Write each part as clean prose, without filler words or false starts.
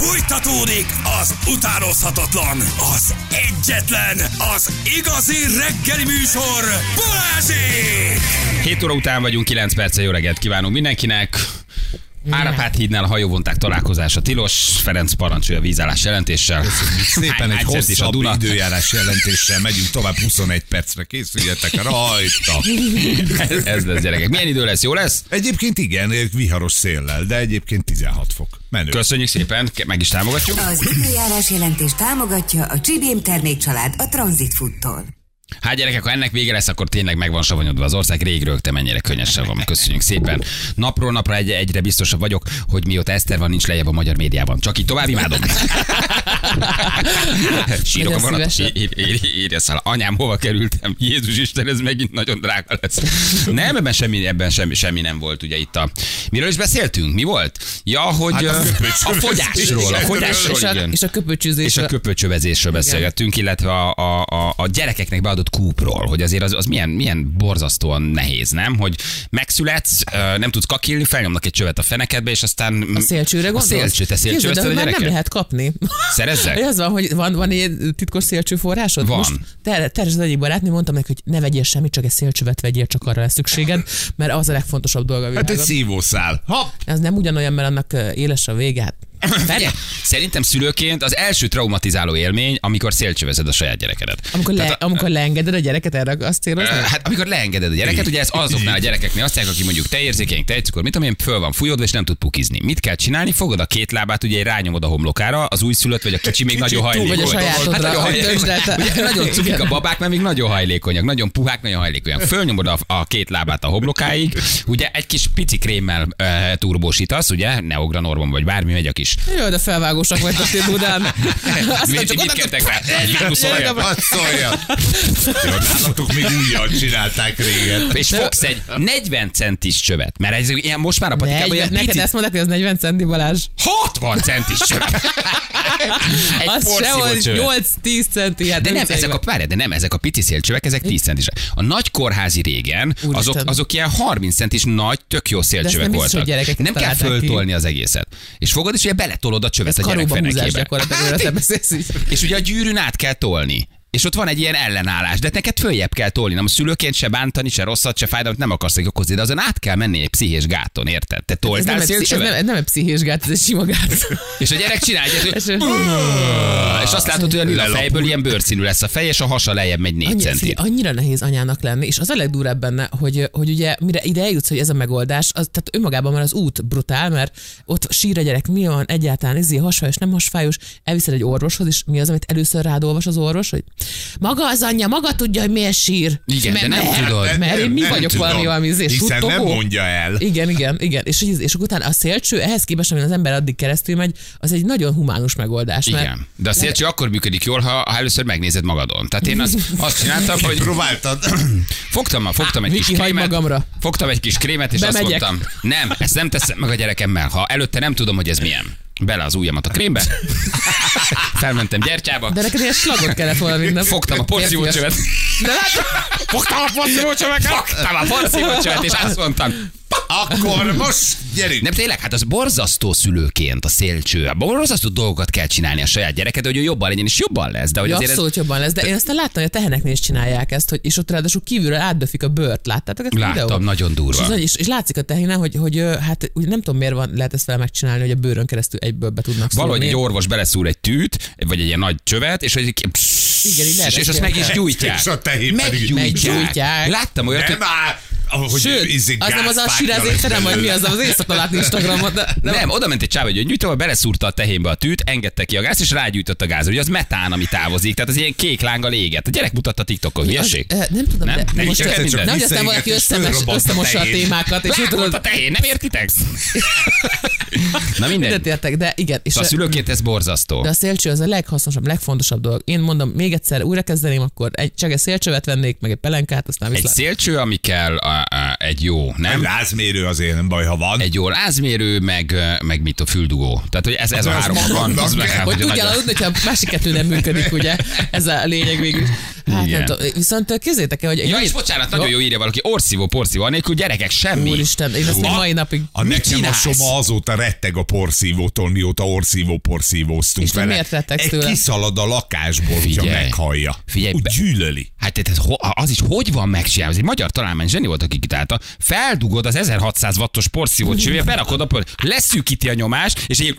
Fújtatódik az utánozhatatlan, az egyetlen, az igazi reggeli műsor, Balázsék! 7 óra után vagyunk, 9 perccel, jó reggelt kívánunk mindenkinek. Árpád hídnál a hajóvonták találkozása tilos, Ferenc parancsolja a vízállás jelentéssel. Szépen egy hosszabb időjárás jelentéssel megyünk tovább, 21 percre készüljetek rajta. Ez lesz, gyerekek. Milyen idő lesz? Jó lesz? Egyébként igen, viharos széllel, de egyébként 16 fok. Menő. Köszönjük szépen, meg is támogatjuk. Az időjárás jelentés támogatja a Csibém termékcsalád a Transit Foodtól. Hát gyerekek, ha ennek vége lesz, akkor tényleg meg van savanyodva az ország. Rég rögtem, mennyire könnyesen van. Köszönjük szépen. Napról napra egyre biztosabb vagyok, hogy mióta Eszter van, nincs lejjebb a magyar médiában. Csak így tovább imádom. Sírok a vonat. Írja szál. Anyám, hova kerültem? Jézus Isten, ez megint nagyon drága lesz. Nem, ebben semmi nem volt. Ugye itt miről is beszéltünk? Mi volt? Ja, hogy hát a fogyásról. És a köpöcsözésről. És a köpöcsövezésről beszélgettünk, illetve a gyerekeknek beadott kúpról, hogy azért az milyen borzasztóan nehéz, nem? Hogy megszületsz, nem tudsz kakilni, felnyomnak egy csövet a fenekedbe, és aztán... A szélcsőre gondolsz? A szélcső, te szélcsővezted a gyereket? Nem lehet kapni. Szerezzek? Az van, hogy van egy titkos szélcső forrásod? Van. Most az egyik barátnő, mondtam neki, hogy ne vegyél semmit, csak egy szélcsövet vegyél, csak arra lesz szükséged, mert az a legfontosabb dolga a világon. Hát egy szívószál. Ez nem ugyanolyan, mert annak éles a vége. Hát, szerintem szülőként az első traumatizáló élmény, amikor szélcsövezed a saját gyerekedet. Amikor leengeded a gyereket, erre azt célozni? Hát amikor leengeded a gyereket, ugye ez azoknál a gyerekeknél azt mondják, aki mondjuk tejérzékeny, tejcukor, mit tudom én, föl van fújódva és nem tud pukizni. Mit kell csinálni? Fogod a két lábát, ugye rányomod a homlokára, az újszülött vagy a kicsi még nagyon hajlékony. Vagy a sajátodra. Nagyon cukik a babák, mert még nagyon hajlékonyak, nagyon puhák, nagyon hajlékonyak. Fölnyomod a két lábát a homlokáig, ugye egy kis pici krémmel turbósítasz, ugye, Neogra Norman vagy bármi megy a kis. Jó, de felvágósak vagytok ti Budán. Mit kértek rá? Egy szólja. Nálatok még újjal csinálták régen. És fogsz egy 40 centis csövet, mert ez ilyen most már a patikában ilyen neked ezt mondták, hogy az 40 centi, Balázs. 60 centis csövet. Egy porszívó csövet. 8-10 centi. Hát de nem, ezek a pici szélcsövek, ezek 10 centisek. A nagy kórházi régen, azok ilyen 30 centis nagy, tök jó szélcsövek voltak. Nem kell föltolni az egészet. És fogod, és ugye beletolod a csövet a gyerek fenekébe. És ugye a gyűrűn át kell tolni. És ott van egy ilyen ellenállás, de neked följebb kell tolni. Nem szülőként se bántani, se rosszat, se fájdalmat nem akarsz okozni, de azon át kell menni egy pszichés gáton, érted? Te toltál szélcsövet? Ez nem egy pszichés gát, ez egy sima gát. És a gyerek csinálja, és azt látod, hogy a fejből ilyen bőrszínű lesz a fej, és a hasa lejjebb megy 4 centi. Annyira nehéz anyának lenni, és az a legdurább benne, hogy ugye mire ide eljutsz, hogy ez a megoldás, tehát önmagában már az út brutál, mert ott sír a gyerek, mi van egyáltalán, hasfájos, nem hasfájos, elviszed egy orvoshoz, és mi az, amit először rád olvas az orvos, hogy maga az anyja, maga tudja, hogy miért sír. Igen, de nem tudod. Mert én mi vagyok valami hiszen nem mondja el. Igen. És utána a szélcső, ehhez képest, amin az ember addig keresztül megy, az egy nagyon humánus megoldás. Igen, de a szélcső akkor működik jól, ha először megnézed magadon. Tehát én azt csináltam, hogy... Próbáltad. Fogtam egy kis krémet. Magamra. Fogtam egy kis krémet, és Bemegyek. azt mondtam, nem, ezt nem teszem meg a gyerekemmel, ha előtte nem tudom, hogy ez milyen. Bele az ujjamat a krémbe, felmentem gyertyába. De neked ilyen slagot kellett volna minden. Fogtam a porszívócsövet. Fogtam a porszívócsövet, és azt mondtam, akkor most gyerünk. Nem tényleg, hát az borzasztó szülőként a szélcső. Borzasztó dolgokat kell csinálni a saját gyereket, hogy ő jobban legyen, és jobban lesz. De hogy azért abszolút jobban lesz, de én aztán láttam, hogy a teheneknél is csinálják ezt, hogy, és ott ráadásul kívülről átdöfik a bőrt. Láttátok ezt? Láttam, videó? Nagyon durva. És látszik a tehénen, hogy hát nem tudom, miért lehet ezt fel megcsinálni, hogy a bőrön keresztül egyből be tudnak szúrni. Valahogy egy orvos beleszúr egy tűt, vagy egy ilyen nagy csövet, és és azt meg is gyújtják. És a tehén meggyújtják. Láttam olyat, hogy... Sőt, az nem az a sírázékterem, vagy mi az éjszaka látni Instagramot. Nem, oda ment egy csáv egy gyújtóval, beleszúrta a tehénbe a tűt, engedte ki a gázt, és rágyújtott a gázra. Ugye az metán, ami távozik, tehát az ilyen kék lánggal éget. A gyerek mutatta TikTokon, hülyeség. Nem tudom, nem? De most hogy aztán valaki összemossa a témákat. És tudod, a tehén, nem értitek? Na mindent értek, de igen. És a szülőként ez borzasztó. De a szélcső az a leghasznosabb, legfontosabb dolog. Én mondom, még egyszer újra kezdeném, akkor csak egy szélcsövet vennék, meg egy pelenkát, aztán viszlát. Egy szélcső, ami kell egy jó, nem? Lázmérő azért nem baj, ha van. Egy jó lázmérő, meg mit a füldugó. Tehát, hogy ez a három van. Hogy tudjál aludni, hogyha a másik kettő nem működik, ugye? Ez a lényeg végül. Hát nem tudom. Viszont képzeljétek el, hogy... Ja, és bocsánat, nagyon jó írja valaki, orszívó, porszívó, anélkül gyerekek semmi. Úristen, én ezt még mai napig... Nekem a Soma azóta retteg a porszívótól, mióta porszívóztunk és vele. Miért rettegsz tőle? Kiszalad a lakásból, hogyha meghallja. Figyelj, úgy gyűlöli. Hát az is hogy van megcsinálva? Ez egy magyar találmány zseni volt, aki kitálta. Feldugod az 1600 wattos porszívó csője, berakod a leszűkíti a nyomást, és egy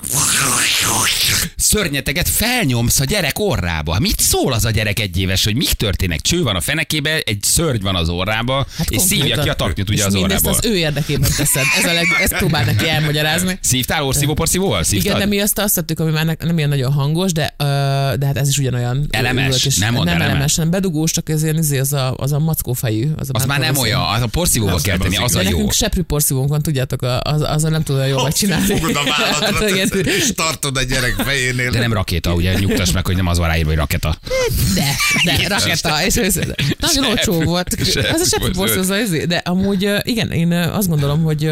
szörnyeteget felnyomsz a gyerek orrába. Mit szól az a gyerek egyéves, hogy mi történik? Cső van a fenekében, egy szörny van az orrába, hát és szívja ki a taknyot ugye az orrából. Ezt az ő érdekében teszed. Ezt próbál neki elmagyarázni. Szívtál orszívó, porszívóval? Igen, de mi azt tettük, ami már nem ilyen nagyon hangos, de hát ez is ugyanolyan. Elemes, nem elemes, hanem bedugós, csak ez ilyen az a mackófejű. Az már nem olyan, az a porszívóba kell tenni, az a jó. Nekünk seprű porszívónk van, tudjátok, azzal nem tudod jól megcsinálni. Fogod a vállatra, és tartod a gyerek fejénél. De nem rakéta, ugye nyugtass meg, hogy nem az van ráírva, hogy raketa. De rakéta, és nagyon olcsó volt. Az a seprű porszívó, de amúgy igen, én azt gondolom, hogy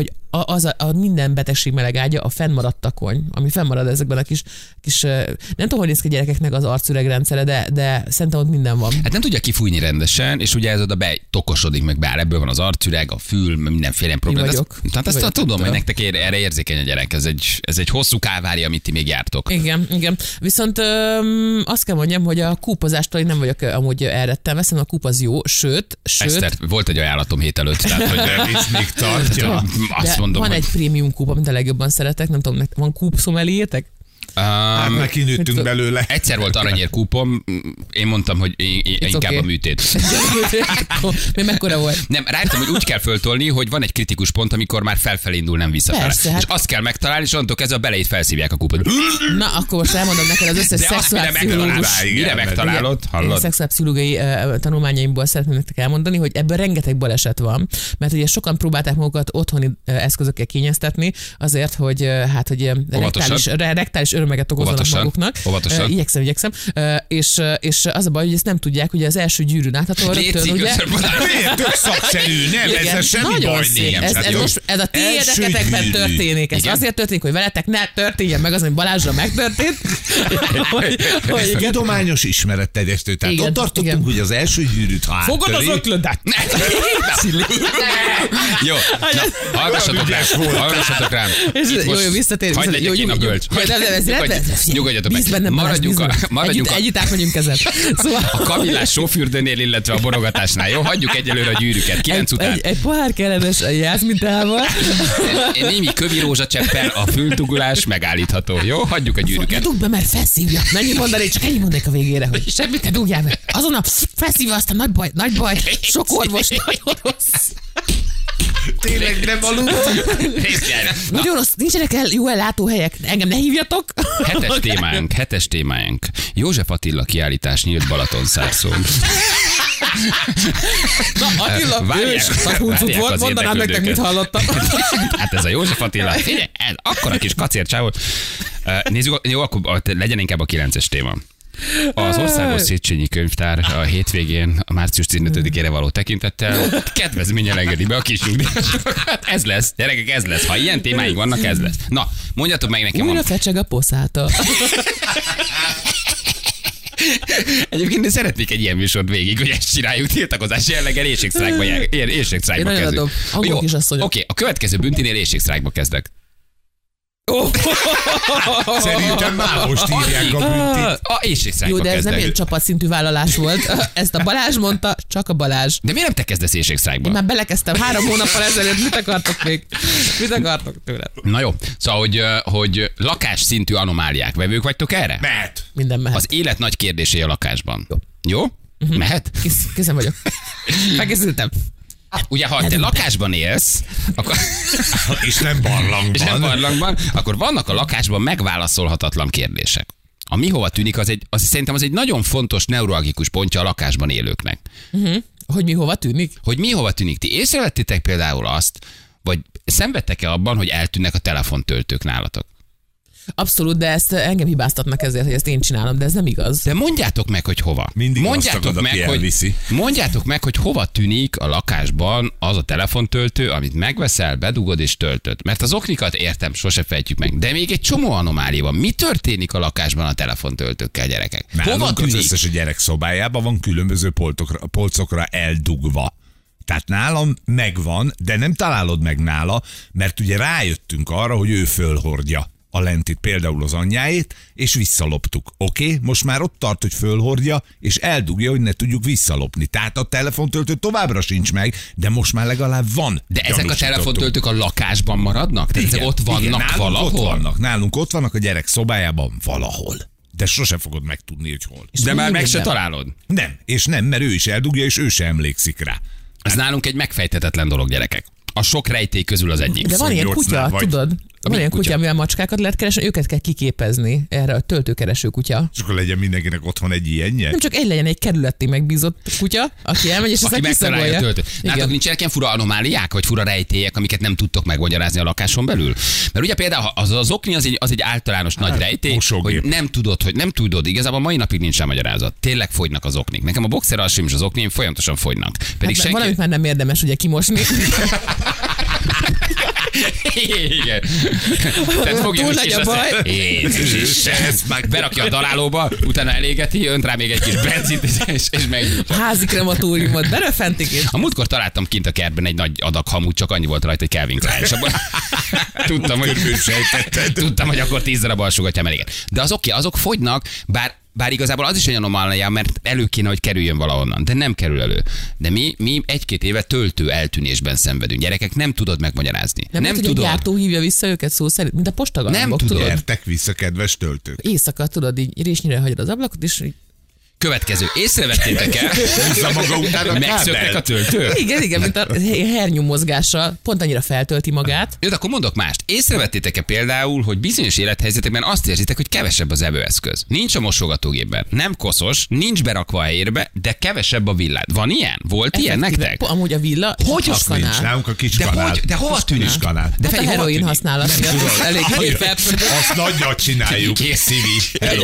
a minden betegség melegágya a fennmaradt takony, ami fennmarad ezekben a kis nem tudom, hogy néz ki a gyerekeknek az arcüregrendszere, de szerintem ott minden van. Hát nem tudja kifújni rendesen, és ugye ez oda betokosodik, meg bár ebből van az arcüreg, a fül, mindenféle probléma. Tehát ezt tudom, hogy nektek erre érzékeny a gyerek. Ez egy hosszú kávária, amit ti még jártok. Igen. Viszont azt kell mondjam, hogy a kúpozástól én nem vagyok amúgy elrettem, a kúp az jó, sőt. Eszter, volt egy ajánlatom hét előtt, tehát hogy még tartja. Mondom, van egy prémium kúp, amit a legjobban szeretek, nem tudom, van kúp szomeliétek? Hát meg kinőttünk belőle. Egyszer volt aranyérkúpom, én mondtam, hogy inkább a műtét. Mi mekkora volt? Nem, rájöttem, hogy úgy kell föltolni, hogy van egy kritikus pont, amikor már felfelé indul, nem visszafele. Persze, hát. És azt kell megtalálni, és onnantól kezdve a belejét felszívják a kúpot. Na, akkor most elmondom neked az összes szexuálpszichológus. Mire megtalálod? Hallod? Szexuálpszichológiai tanulmányaimból szeretném nektek elmondani, hogy ebben rengeteg baleset van, mert ugye sokan próbálták magukat otthoni eszközökkel kényeztetni, azért, hogy rektális örömeket okozzanak maguknak. Óvatosan. Igyekszem. És az a baj, hogy ezt nem tudják, ugye az első gyűrűn átható rögtön, ugye? Miért tök szakszerű? Nem, ezzel semmi baj nincs. Ez a ti érdeketekben történik. Ez azért történik, hogy veletek ne történjen meg az, ami Balázsra megtörtént. Ez tudományos ismeretterjesztő. Tehát ott tartottunk, hogy az első gyűrűt, ha áttöri. Fogod az öklödet! Jó, hallgassatok rám. Jó, visszatér. Hagyd legyek én a bölcs. Nyugodjatok meg. Maradjunk együtt átmegyünk ezen. Szóval... A kamillás sófürdőnél, illetve a borogatásnál. Jó, hagyjuk egyelőre a gyűrűket. 9 után. Egy pohár kellemes jászmintával. Némi kövi rózsacseppel a füldugulás megállítható. Jó, hagyjuk a gyűrűket. Dugd be, mert felszívja. Mennyi mondani, csak ennyi mondanék a végére, hogy semmit ne dugjál be. Azonnal felszívja, aztán nagy baj. Sok orvos, nagyon rossz. Tényleg nem aludt. Nagyon rossz, nincsenek jó ellátóhelyek. Engem ne hívjatok. Hetes témánk. József Attila kiállítás nyílt Balatonszárszón. Na, Attila, ő is huncut volt, mondanám nektek, mit hallottam. Hát ez a József Attila. Figyelj, ez akkora kis kacércsávot. Nézzük, jó, akkor legyen inkább a 9-es téma. Az Országos Széchenyi Könyvtár a hétvégén, a március 15-ére való tekintettel kedvezményen engedi be a kis nyugdíjasokat. Ez lesz, gyerekek, ez lesz. Ha ilyen témáink vannak, ez lesz. Na, mondjatok meg nekem. Újra fecseg a poszáta. Egyébként én szeretnék egy ilyen műsort végig, hogy ezt csináljuk, tiltakozás jelleggel, éjségsztrájkba kezdünk. Oké, a következő büntinél éjségsztrájkba kezdek. Szerintem már most írják a büntit. A éjségsztrájkba jó, de ez kezdek. nem ilyen csapatszintű vállalás volt. Ezt a Balázs mondta, csak a Balázs. De miért nem te kezdesz éjségsztrájkba? Én már belekezdtem 3 hónappal ezelőtt. Mit akartok még? Mit akartok tőle? Na jó, szóval, hogy lakásszintű anomáliák. Vevők vagytok erre? Mehet. Minden mehet. Az élet nagy kérdésé a lakásban. Jó? Mehet? Készen vagyok. Megkészültem. Ugye, ha te lakásban élsz, akkor... és nem barlangban, akkor vannak a lakásban megválaszolhatatlan kérdések. A mi hova tűnik, szerintem az egy nagyon fontos neuralgikus pontja a lakásban élőknek. Hogy mi hova tűnik? Hogy mi hova tűnik. Ti észrevettétek például azt, vagy szenvedtek-e abban, hogy eltűnnek a telefontöltők nálatok? Abszolút, de ezt engem hibáztatnak ezért, hogy ezt én csinálom, de ez nem igaz. De mondjátok meg, hogy hova. Mindig Mondjátok meg, hogy hova tűnik a lakásban az a telefontöltő, amit megveszel, bedugod és töltöd. Mert az oknikat értem, sose fejtjük meg. De még egy csomó anomália van. Mi történik a lakásban a telefontöltőkkel, gyerekek? Hova tűnik? Az összes a gyerek szobájában van különböző polcokra eldugva. Tehát nálam megvan, de nem találod meg nála, mert ugye rájöttünk arra, hogy ő fölhordja a lentit, például az anyjáét, és visszaloptuk. Oké? Most már ott tart, hogy fölhordja, és eldugja, hogy ne tudjuk visszalopni. Tehát a telefontöltő továbbra sincs meg, de most már legalább van. De ezek a telefontöltők a lakásban maradnak? Tehát ezek ott vannak valahol? Nálunk ott vannak a gyerek szobájában valahol. De sose fogod megtudni, hogy hol. De már meg se találod? Nem, mert ő is eldugja, és ő se emlékszik rá. Ez nálunk egy megfejthetetlen dolog, gyerekek. A sok rejtély közül az egyik. De van ilyen kutya, tudod? Van ilyen kutya, amivel macskákat lehet keresni, őket kell kiképezni erre a töltőkereső kutya. És akkor legyen mindenkinek otthon egy ilyenje? Nem csak egy legyen, egy kerületi megbízott kutya, aki elmegy, és aztán kiszagolja. Nátok nincsenek ilyen fura anomáliák, vagy fura rejtélyek, amiket nem tudtok megmagyarázni a lakáson belül? Mert ugye például az okni az egy általános nagy rejtély, hogy nem tudod, igazából mai napig nincs rá magyarázat. Tényleg fogynak az oknik. Nekem a boxeralsim és az oknim folyamatosan fogynak. Pedig hát valamit már nem érdemes ugye kimosni. Igen. Tehát fogja túl nagy a baj. Jézus, berakja a darálóba, utána elégeti, önt rá még egy kis benzint, és meg... Házi krematóriumot beröfentik. A múltkor találtam kint a kertben egy nagy adag hamut, csak annyi volt rajta, hogy Calvin Klein. És abban tudtam, hogy akkor 10 darab alsógatjam eléget. De azok fogynak, bár igazából az is egy anomália, mert elő kéne, hogy kerüljön valahonnan, de nem kerül elő. De mi 1-2 éve töltő eltűnésben szenvedünk. Gyerekek, nem tudod megmagyarázni. Nem tudod. Egy gyártó hívja vissza őket szó szerint, mint a postagalambok. Nem tudod. Értek vissza, kedves töltők. Éjszaka tudod, így résnyire hagyod az ablakot, és Következő. Észrevettétek el? Megszöknek a töltő? Igen, mint a hernyú mozgással. Pont annyira feltölti magát. Jó, akkor mondok mást. Észrevettétek-e például, hogy bizonyos élethelyzetekben azt érzitek, hogy kevesebb az evőeszköz? Nincs a mosogatógépben. Nem koszos, nincs berakva a helyérbe, de kevesebb a villát. Van ilyen? Volt ilyen nektek? Amúgy a villa, hogy azt nincs, nálunk a kis kanál. De hova tűnik? Kanál. De a heroin használat miatt elég felpördő. Azt nagyjal csináljuk. Szívi. Hello.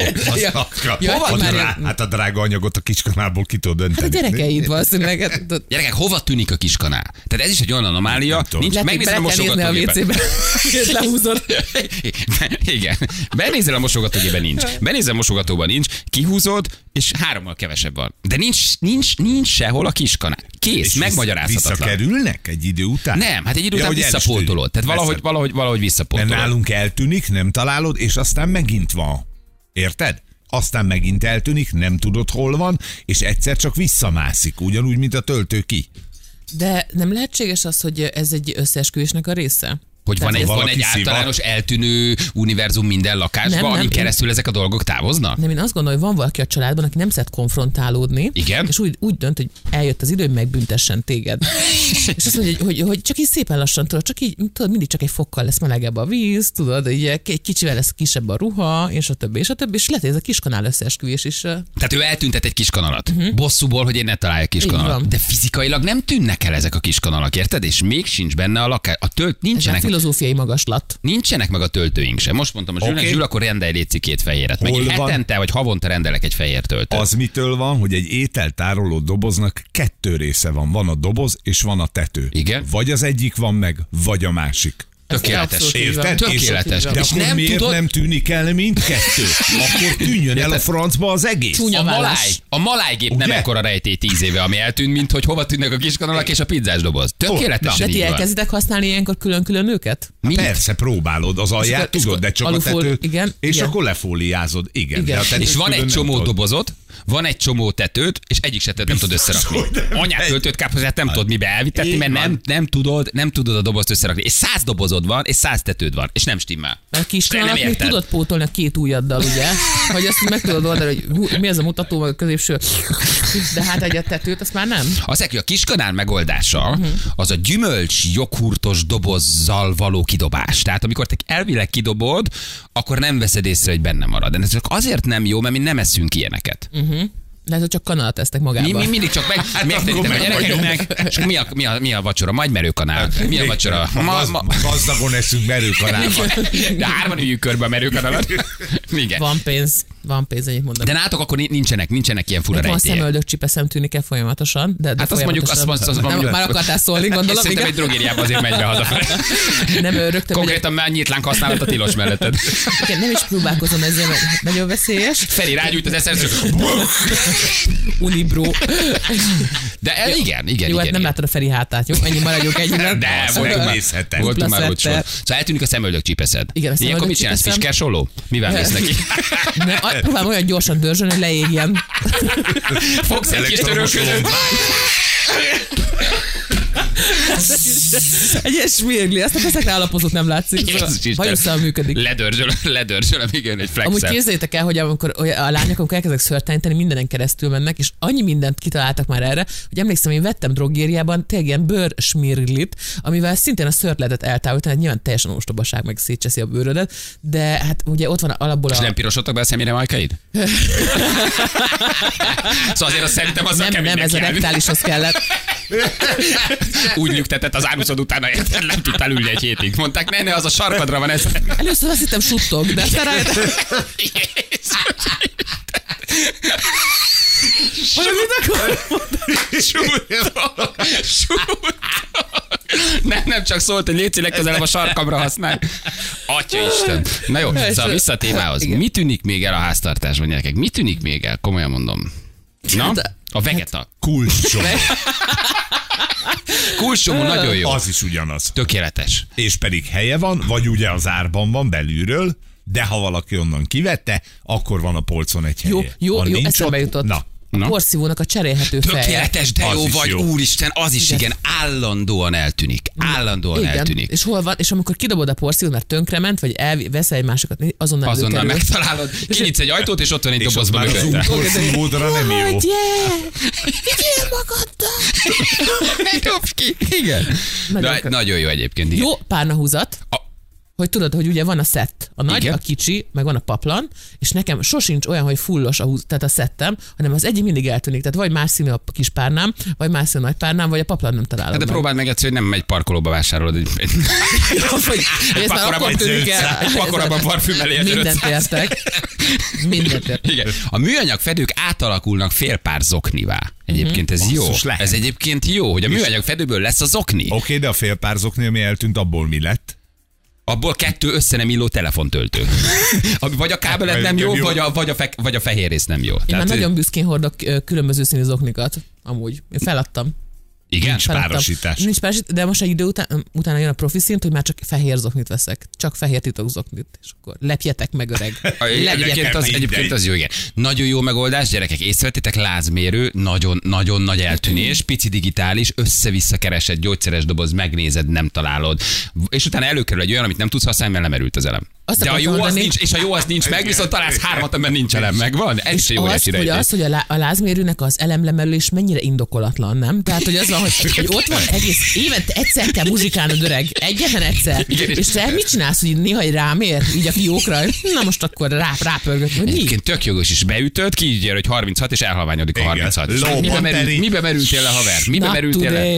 Hát a drága anyagot a kiskanálból ki tudod dönteni. Hát a gyerekeid valószínűleg. Gyerekek, hova tűnik a kiskanál? Tehát ez is egy olyan anomália. Megnézem a mosogatógépben. És lehúzod. Igen. Benézel a mosogatógépben, nincs. Benézel a mosogatóban, nincs. Kihúzod, és 3-mal kevesebb van. De nincs sehol a kiskanál. Kész, megmagyarázhatatlan. Visszakerülnek egy idő után? Nem, hát egy idő után visszapótolod. Tehát valahogy visszapótolod. De nálunk eltűnik, nem találod, és aztán megint van. Érted? Aztán megint eltűnik, nem tudod hol van, és egyszer csak visszamászik, ugyanúgy, mint a töltő ki. De nem lehetséges az, hogy ez egy összeesküvésnek a része? Hogy van egy általános eltűnő univerzum minden lakásban, amin keresztül ezek a dolgok távoznak? Nem, én azt gondolom, hogy van valaki a családban, aki nem szeret konfrontálódni. Igen? És úgy dönt, hogy eljött az idő, hogy megbüntessen téged. És azt mondja, hogy csak így szépen lassan, tudod, mindig csak egy fokkal lesz melegebb a víz, tudod, így egy kicsivel lesz kisebb a ruha, és a többi, és lehet, hogy ez a kiskanál összeesküvés is. Tehát ő eltüntet egy kiskanalat. Bosszúból, hogy én ne találjak kiskanalat. De fizikailag nem tűnnek el ezek a kiskanalak, érted? És még sincs benne a lakás. Nincsenek. Filozófiai magaslat. Nincsenek meg a töltőink sem. Most mondtam, hogy Zsülnek, akkor rendelj létszik 2 fehéret. Meg hetente vagy havonta rendelek egy fehér töltőt. Az mitől van, hogy egy ételtároló doboznak 2 része van. Van a doboz és van a tető. Igen. Vagy az egyik van meg, vagy a másik. Tökéletes. Érted? Tökéletes. De és nem miért tudod... nem tűnik el mindkettő? Akkor tűnjön el a francba az egész. A malájgép nem ekkora rejtély 10 éve, ami eltűnt, mint hogy hova tűnnek a kiskanalak és a pizzás doboz. Tökéletesen. De ti elkezditek használni ilyenkor külön-külön őket? Persze, próbálod az alját, tudod, de csak a tetőt, és akkor lefóliázod. Igen. És van egy csomó dobozot, van egy csomó tetőt, és egyik se nem tudod összerakni. Anyát töltőt káposztát nem tudod mibe elvitetni, mert nem tudod a dobozt összerakni. És 100 dobozod van, és 100 tetőd van, és nem stimmel. A kiskanalak még tudod pótolni a 2 ujjaddal, ugye? Hogy azt meg tudod oldani, hogy mi ez a mutató, meg a középső. De hát egy a tetőt, azt már nem. Az, hogy a kiskanál megoldása, az a gyümölcs joghurtos dobozzal való kidobás. Tehát amikor te elvileg kidobod, akkor nem veszed észre, hogy benne marad. De ez csak azért nem jó, mert mi nem eszünk ilyeneket. Lehet, hogy csak kanalat esztek magába. Mi mindig csak megtérítem a gyerekeknek, és mi a vacsora? Majd merőkanál. Mi a vacsora? Gazdagon eszünk merőkanálban. De 3 üljük körbe a merőkanalat. Igen. Van pénz, ennyit mondom. De nátok akkor nincsenek ilyen fura rejtélyek. Van szemöldökcsipeszem tűnik el folyamatosan. De hát azt mondjuk, már akartál szólni, gondolom. Szerintem egy drogériában azért megy be hazafelé. Nem rögtön. Konkrétan már nyitlánk használat a tilos melletted. Igen, nem is próbálkozom ezzel, mert nagyon veszélyes. Feri rágyújt az eszerző. Unibro. De igen. Jó, hát nem látod a Feri hátát, jó? Ennyi maradjunk egyben. De voltunk már úgy sor. Szóval eltűnik a szemöldökcsipeszed. Igen, ilyenkor mit csinálsz? Fiskersoló? Mivel mész neki? Próbálom olyan gyorsan dörzsölni, hogy leégjen. Fogsz egy kis törölködőt. Egy ilyen smirgli, azt a feszekre állapozót nem látszik. Hajusszal működik. Ledörzsölöm, igen, egy flexel. Amúgy képzeljétek el, hogy amikor a lányok, amikor elkezdek szörtányítani, mindenen keresztül mennek, és annyi mindent kitaláltak már erre, hogy emlékszem, én vettem drogériában tényleg ilyen bőrsmirglit, amivel szintén a szörtletet eltávolítani, hát nyilván teljesen ostobaság, meg szétcseszi a bőrödet, de hát ugye ott van alapból és nem pirosodtak be a szemére majkaid? Szóval azért azt szerintem az nem, ez a rektálishoz kellett. Úgy nyugtetett az ánuszod utána, érted, nem tudtál ülni egy hétig. Mondták, ne, az a sarkadra van ez. Először azt hittem suttog, de aztán rájöttem. Suttog. Nem csak szólt, hogy légy legközelebb a sarkamra használj. Atyaisten. Na jó, szóval vissza a témához. Mi tűnik még el a háztartásban, gyerekek? Mi tűnik még el? Komolyan mondom. Na, a vegeta. Kulcsomó nagyon jó. Az is ugyanaz. Tökéletes. És pedig helye van, vagy ugye az árban van belülről, de ha valaki onnan kivette, akkor van a polcon egy helye. Jó, eszembe jutott. A porszívónak a cserélhető feje. Tökéletes, de jó vagy, jó. Úristen, az is igen, állandóan eltűnik. Eltűnik. És hol van? És amikor kidobod a porszívót, mert tönkrement, vagy veszel egy másikat, azonnal megtalálod. Kinyitsz egy ajtót, és ott van egy dobozban mögötte. És porszívódra nem jó. Vigyél magaddal! Ne dobd ki! Igen. Nagyon jó egyébként. Igen. Jó párnahúzat. Hogy tudod, hogy ugye van a szett, a nagy, igen, a kicsi, meg van a paplan, és nekem sosincs olyan, hogy fullos tehát a szettem, hanem az egyik mindig eltűnik. Tehát vagy más színű a kis párnám, vagy más színű a nagy párnám, vagy a paplan nem találom. De próbáld meg egyszer, hogy nem egy parkolóba vásárolod egy pakorabban parfüm elé. Mindent értek. Igen. A műanyag fedők átalakulnak fél pár zoknivá. Egyébként ez jó. Ez egyébként jó, hogy a műanyag fedőből lesz a zokni. Oké, de a fél pár zokni, ami eltűnt, abból mi lett? Abból 2 össze nem illó telefontöltő. Vagy a kábelet nem jó, vagy a fehér rész nem jó. Én már nagyon büszkén hordok különböző színű zoknikat, amúgy. Én feladtam. Igen? Nincs párosítás. Nincs párosítás, de most egy idő utána jön a profi szint, hogy már csak fehér zoknit veszek. Csak fehér titok zoknit. És akkor lepjetek meg, öreg. Egyébként az jó, igen. Nagyon jó megoldás, gyerekek, észrevettétek, lázmérő, nagyon nagy eltűnés, pici digitális, össze-vissza keresed, gyógyszeres doboz, megnézed, nem találod. És utána előkerül egy olyan, amit nem tudsz használni, mert lemerült az elem. De a jó az nincs, és a jó az nincs meg, viszont találsz 3, amiben nincs elem meg. Van, ez is jó az, hogy a lázmérőnek az elemlemerülés mennyire indokolatlan, nem? Tehát, hogy az van, hogy ott van egész évente egyszer kell muzsikálnod, öreg. Egyetlen egyszer. Igen, és te mit csinálsz, hogy néha rámér, így a fiókra? Na most akkor rápörgött. Egyébként tök jogos is beütöd, kiígyél, hogy 36, és elhalványodik a 36. Mibe merültél le, haver? Mibe merültél le?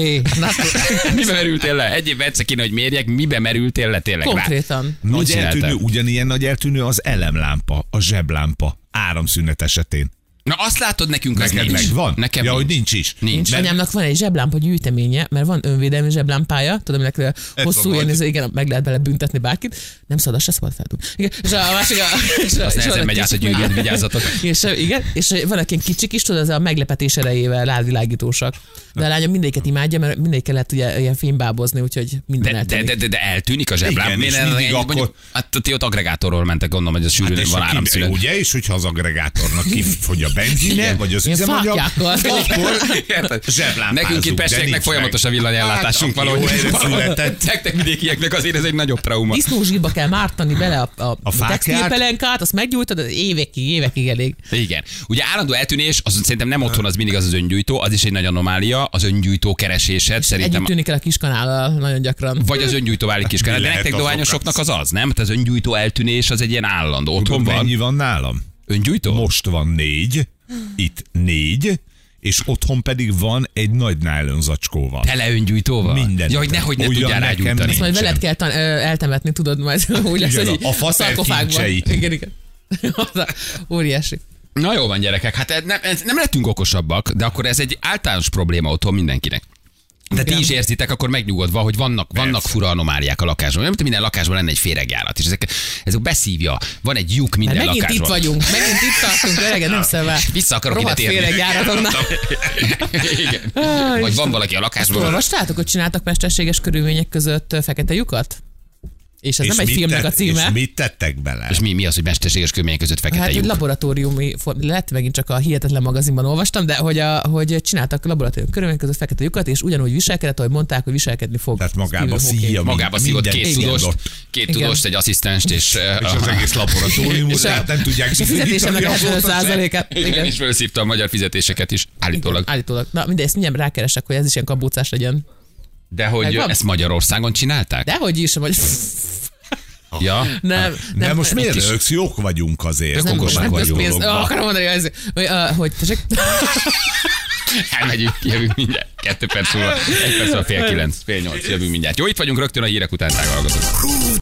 Mibe merültél le? Egy évben egyszer kéne, hogy mérjek, mibe merültél le tényleg rá. Konkrétan. Ugyanilyen nagy eltűnő az elemlámpa, a zseblámpa áramszünet esetén. Na azt látod, nekünk az nincs. Megvan? Nekem ja, hogy nincs is. Nincs. Anyámnak van egy zseblámpa gyűjteménye, mert van önvédelmi zseblámpája, tudom, hogy hosszú ilyen, igen, meg lehet bele büntetni bárkit. Nem szabad, se szabad feldugni. És a másik azt nehezen megy át a gyűjtőt, vigyázzatok. És vannak ilyen kicsik is, tudod, az a meglepetés erejével ládvilágítósak. De a lányom mindegyiket imádja, mert mindegyikkel lehet ugye ilyen fénybábozni, úgyhogy minden eltűnik. De eltűnik a zseblámpa. Hát ti ott agregátorról mentek, gondolom, hogy a sűrűn van áramszünet. Ugye, és hogyha az agregátornak kifogy a benzine, vagy az üzemanyag, akkor zseblámpázunk. Nekünk itt pestieknek folyamatos a villanyellátásunk valahogy. Nektek vidékieknek azért ez egy nagyobb trauma. Disznózsírba kell mártani bele a textilpelenkát, azt meggyújtod, évekig elég. Igen. Ugye állandó eltűnés, az szerintem nem otthon, az mindig az öngyújtó, az is egy nagy anomália, az öngyújtó keresésed. Szerintem együtt tűnik el a kiskanállal nagyon gyakran. Vagy az öngyújtó válik kiskanál. De nektek dohányosoknak az az, nem? Tehát az öngyújtó eltűnés az egy ilyen állandó. Otthon van. Mennyi van nálam? Öngyújtó? Most van 4. itt 4, és otthon pedig van egy nagy nylon zacskóval. Tele öngyújtóval? Minden. Ja, hogy nehogy ne tudjál rágyújtani. Ezt majd veled kell eltemetni, tudod, majd úgy lesz, hogy a fater kincsei. Igen. Óriási. Na jó van, gyerekek, hát nem lettünk okosabbak, de akkor ez egy általános probléma otthon mindenkinek. De ti is érzitek, akkor megnyugodva, hogy vannak fura anomáliák a lakásban. Nem, minden lakásban lenne egy féregjárat, és ezek beszívja. Van egy lyuk minden megint lakásban. Megint itt vagyunk, megint itt tartunk, öregen, nem szeve. Vissza akarok ide térni. Féregjáratoknál. Vagy van valaki a lakásban. Olvastátok, hogy csináltak mesterséges körülmények között fekete lyukat? És ez nem egy filmnek a címe. És mit tettek bele? És mi az, hogy mesterséges körülmények között fekete lyuk? Hát, laboratóriumi, lett megint csak a Hihetetlen magazinban olvastam, de hogy csináltak laboratóriumi körülmények között fekete lyukat, és ugyanúgy viselkedett, ahogy mondták, hogy viselkedni fog. Tehát magába szívott két tudóst, egy asszisztenst, és az egész laboratórium, tehát nem tudják és a fizetésemnek 75%-át. Igen, és felszívta a magyar fizetéseket is, állítólag. Na mindegy, ezt mindjárt rákeresek, hogy ez is ilyen kabócás legyen. De hogy ezt Magyarországon csinálták? Dehogy is, vagy... Ja? Nem, most miért rögsz? Jók vagyunk azért. Okosak vagyunk. Akarom mondani, hogy elmegyünk, jövünk mindjárt. 2 perc múlva, 1 perc múlva 8:30, 8:30, jövünk mindjárt. Jó, itt vagyunk rögtön a hírek után, tágolgatok.